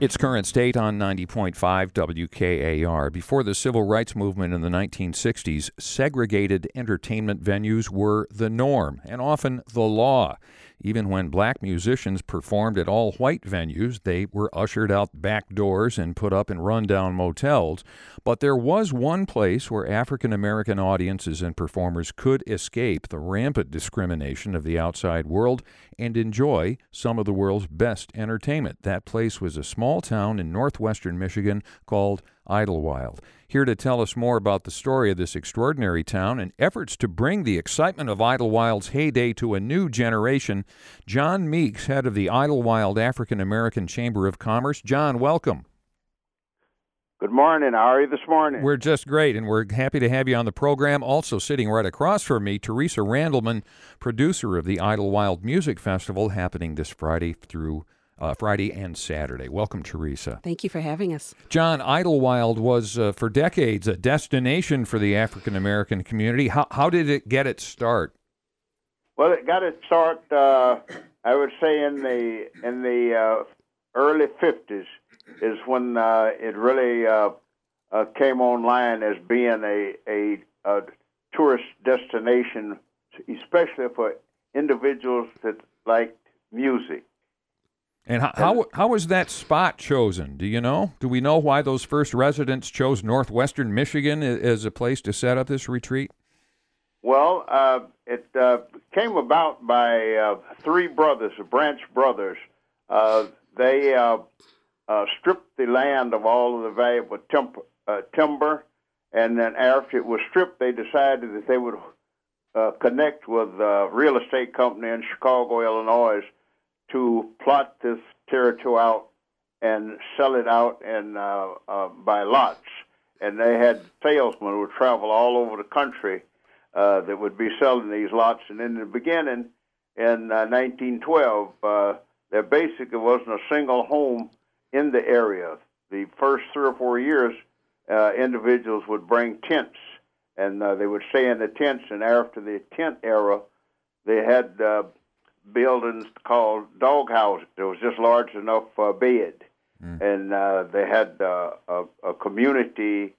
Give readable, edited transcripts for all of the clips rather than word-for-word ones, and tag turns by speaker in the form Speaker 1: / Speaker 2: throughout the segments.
Speaker 1: It's Current State on 90.5 WKAR. Before the civil rights movement in the 1960s, segregated entertainment venues were the norm and often the law. Even when black musicians performed at all-white venues, they were ushered out back doors and put up in rundown motels. But there was one place where African-American audiences and performers could escape the rampant discrimination of the outside world and enjoy some of the world's best entertainment. That place was a small town in northwestern Michigan called Idlewild. Here to tell us more about the story of this extraordinary town and efforts to bring the excitement of Idlewild's heyday to a new generation, John Meeks, head of the Idlewild African American Chamber of Commerce. John, welcome.
Speaker 2: Good morning. How are you this morning?
Speaker 1: We're just great, and we're happy to have you on the program. Also sitting right across from me, Teresa Randleman, producer of the Idlewild Music Festival, happening this Friday and Saturday. Welcome, Teresa.
Speaker 3: Thank you for having us. John,
Speaker 1: Idlewild was, for decades, a destination for the African-American community. How did it get its start?
Speaker 2: Well, it got its start, I would say, in the early 50s is when it really came online as being a tourist destination, especially for individuals that liked music.
Speaker 1: And how was that spot chosen? Do you know? Do we know why those first residents chose northwestern Michigan as a place to set up this retreat?
Speaker 2: Well, it came about by three brothers, Branch brothers. They stripped the land of all of the valuable timber, and then after it was stripped, they decided that they would connect with a real estate company in Chicago, Illinois, to plot this territory out and sell it out and by lots. And they had salesmen who would travel all over the country that would be selling these lots. And in the beginning, in 1912, there basically wasn't a single home in the area. The first 3 or 4 years, individuals would bring tents, and they would stay in the tents. And after the tent era, they had buildings called dog houses. It was just large enough for a bed. And they had a community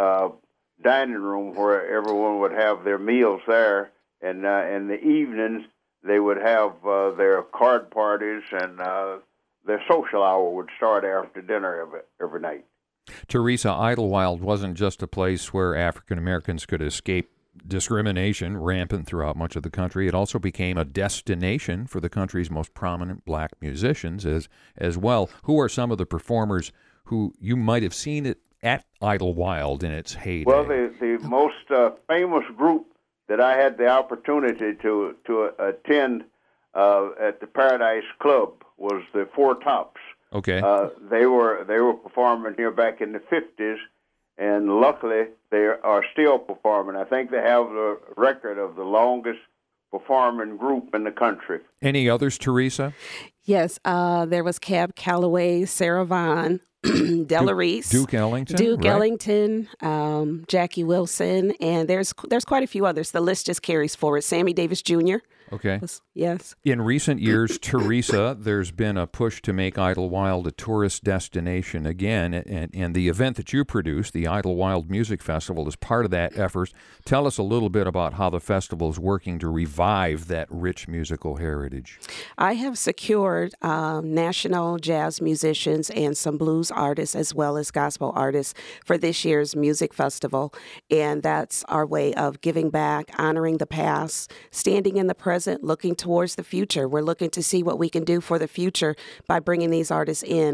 Speaker 2: dining room where everyone would have their meals there. And in the evenings, they would have their card parties, and their social hour would start after dinner every night.
Speaker 1: Teresa, Idlewild wasn't just a place where African Americans could escape discrimination rampant throughout much of the country. It also became a destination for the country's most prominent black musicians as well. Who are some of the performers who you might have seen at Idlewild in its heyday?
Speaker 2: Well, the most famous group that I had the opportunity to attend at the Paradise Club was the Four Tops.
Speaker 1: Okay.
Speaker 2: They were performing here back in the 50s, and luckily they are still performing. I think they have the record of the longest performing group in the country.
Speaker 1: Any others, Teresa?
Speaker 3: Yes, there was Cab Calloway, Sarah Vaughan, Della Reese,
Speaker 1: Duke Ellington,
Speaker 3: Jackie Wilson, and there's quite a few others. The list just carries forward. Sammy Davis Jr.
Speaker 1: Okay.
Speaker 3: Yes.
Speaker 1: In recent years, Teresa, there's been a push to make Idlewild a tourist destination again, and the event that you produce, the Idlewild Music Festival, is part of that effort. Tell us a little bit about how the festival is working to revive that rich musical heritage.
Speaker 3: I have secured national jazz musicians and some blues artists as well as gospel artists for this year's music festival, and that's our way of giving back, honoring the past, standing in the present, looking towards the future. We're looking to see what we can do for the future by bringing these artists in.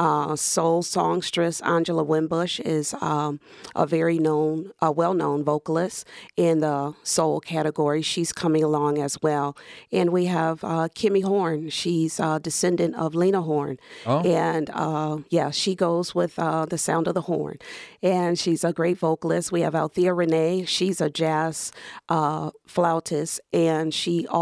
Speaker 3: Soul songstress Angela Wimbush is a very well-known vocalist in the soul category. She's coming along as well. And we have Kimmy Horn. She's a descendant of Lena Horne.
Speaker 1: Oh.
Speaker 3: And she goes with the sound of the horn. And she's a great vocalist. We have Althea Renee. She's a jazz flautist, and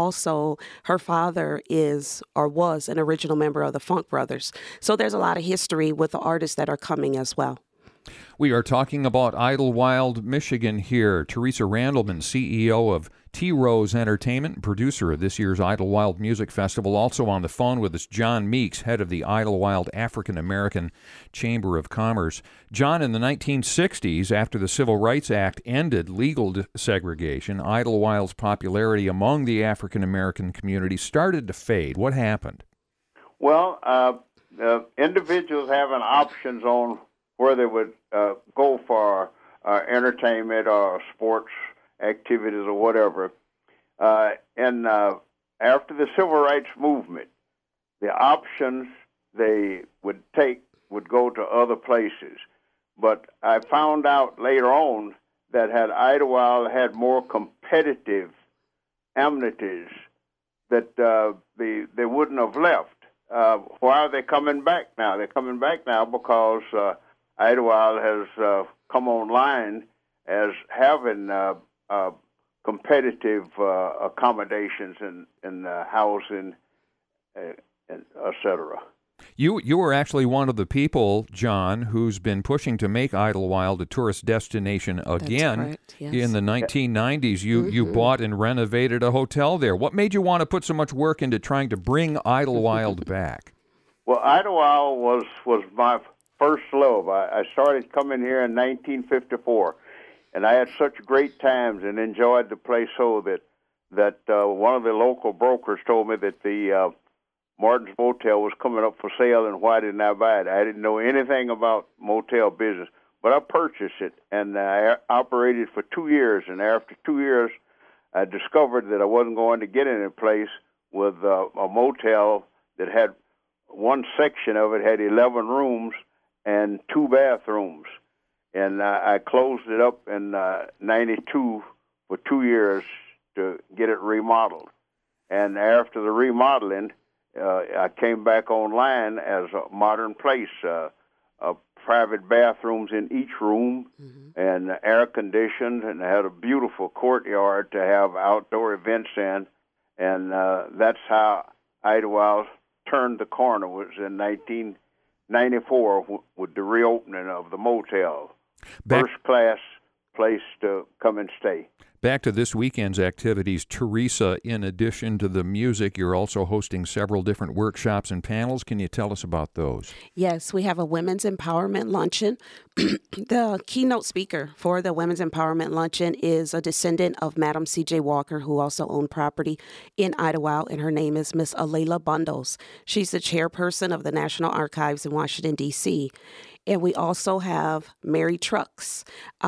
Speaker 3: her father is or was an original member of the Funk Brothers. So there's a lot of history with the artists that are coming as well.
Speaker 1: We are talking about Idlewild, Michigan here. Teresa Randleman, CEO of T. Rose Entertainment, and producer of this year's Idlewild Music Festival. Also on the phone with us, John Meeks, head of the Idlewild African American Chamber of Commerce. John, in the 1960s, after the Civil Rights Act ended legal segregation, Idlewild's popularity among the African American community started to fade. What happened?
Speaker 2: Well, individuals having options on where they would go for entertainment or sports activities or whatever. And after the Civil Rights Movement, the options they would take would go to other places. But I found out later on that had Idlewild had more competitive amenities, that they wouldn't have left. Why are they coming back now? They're coming back now because Idlewild has come online as having competitive accommodations in housing, and et cetera.
Speaker 1: You were actually one of the people, John, who's been pushing to make Idlewild a tourist destination again.
Speaker 3: That's correct, yes.
Speaker 1: In the 1990s. You bought and renovated a hotel there. What made you want to put so much work into trying to bring Idlewild back?
Speaker 2: Well, Idlewild was my first love. I started coming here in 1954, and I had such great times and enjoyed the place so that one of the local brokers told me that the Martin's Motel was coming up for sale, and why didn't I buy it? I didn't know anything about motel business, but I purchased it, and I operated for 2 years, and after 2 years, I discovered that I wasn't going to get in a place with a motel that had one section of it had 11 rooms and 2 bathrooms, and I closed it up in 92 for 2 years to get it remodeled, and after the remodeling, I came back online as a modern place, private bathrooms in each room, and air conditioned, and had a beautiful courtyard to have outdoor events in, and that's how Idlewild turned the corner. Was in 1994 with the reopening of the motel. First class place to come and stay.
Speaker 1: Back to this weekend's activities, Teresa, in addition to the music, you're also hosting several different workshops and panels. Can you tell us about those?
Speaker 3: Yes, we have a Women's Empowerment Luncheon. The keynote speaker for the Women's Empowerment Luncheon is a descendant of Madam C.J. Walker, who also owned property in Idlewild, and her name is Miss Alayla Bundles. She's the chairperson of the National Archives in Washington, D.C., and we also have Mary Trucks,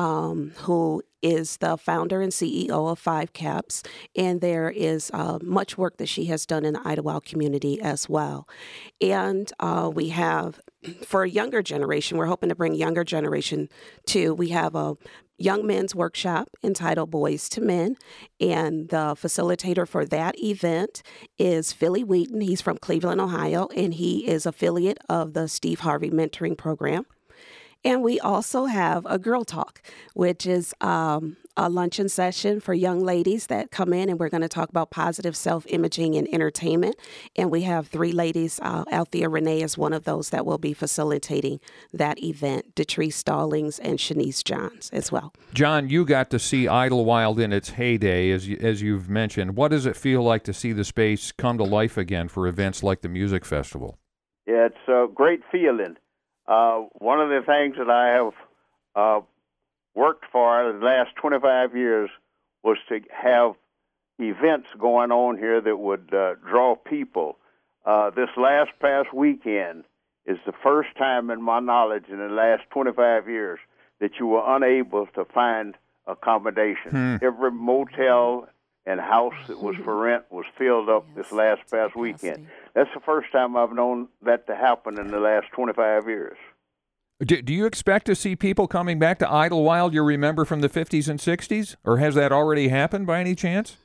Speaker 3: who is the founder and CEO of Five Caps, and there is much work that she has done in the Idlewild community as well. And we have, for a younger generation, we're hoping to bring younger generation too. We have a young men's workshop entitled Boys to Men, and the facilitator for that event is Philly Wheaton. He's from Cleveland, Ohio, and he is affiliate of the Steve Harvey Mentoring Program. And we also have a Girl Talk, which is a luncheon session for young ladies that come in, and we're going to talk about positive self-imaging and entertainment. And we have 3 ladies. Althea Renee is one of those that will be facilitating that event, Detrice Stallings and Shanice Johns as well.
Speaker 1: John, you got to see Idlewild in its heyday, as you've mentioned. What does it feel like to see the space come to life again for events like the music festival?
Speaker 2: Yeah, it's a great feeling. One of the things that I have worked for the last 25 years was to have events going on here that would draw people. This past weekend is the first time in my knowledge in the last 25 years that you were unable to find accommodation. Every motel and house that was for rent was filled up this past weekend. That's the first time I've known that to happen in the last 25 years.
Speaker 1: Do you expect to see people coming back to Idlewild you remember from the 50s and 60s? Or has that already happened by any chance?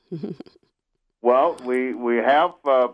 Speaker 2: Well, we have,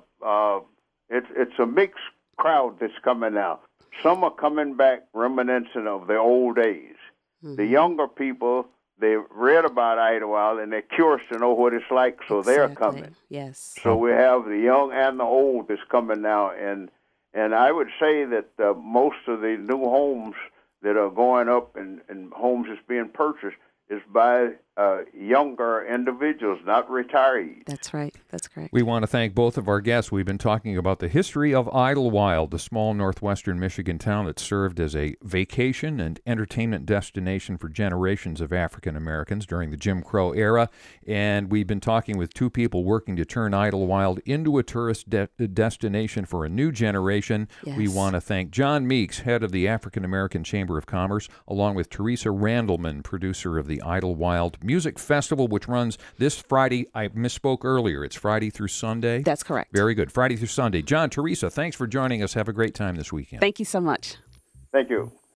Speaker 2: it's a mixed crowd that's coming now. Some are coming back reminiscent of the old days. The younger people, they read about Idlewild and they're curious to know what it's like, so they're coming.
Speaker 3: Yes.
Speaker 2: So we have the young and the old that's coming now, and I would say that most of the new homes that are going up and homes that's being purchased is by younger individuals, not retirees.
Speaker 3: That's right. That's correct.
Speaker 1: We want to thank both of our guests. We've been talking about the history of Idlewild, the small northwestern Michigan town that served as a vacation and entertainment destination for generations of African Americans during the Jim Crow era. And we've been talking with two people working to turn Idlewild into a tourist destination for a new generation.
Speaker 3: Yes.
Speaker 1: We want to thank John Meeks, head of the African American Chamber of Commerce, along with Teresa Randleman, producer of the Idlewild Music Festival, which runs this Friday. I misspoke earlier. It's Friday through Sunday.
Speaker 3: That's correct.
Speaker 1: Very good. Friday through Sunday. John, Teresa, thanks for joining us. Have a great time this weekend.
Speaker 3: Thank you so much.
Speaker 2: Thank you.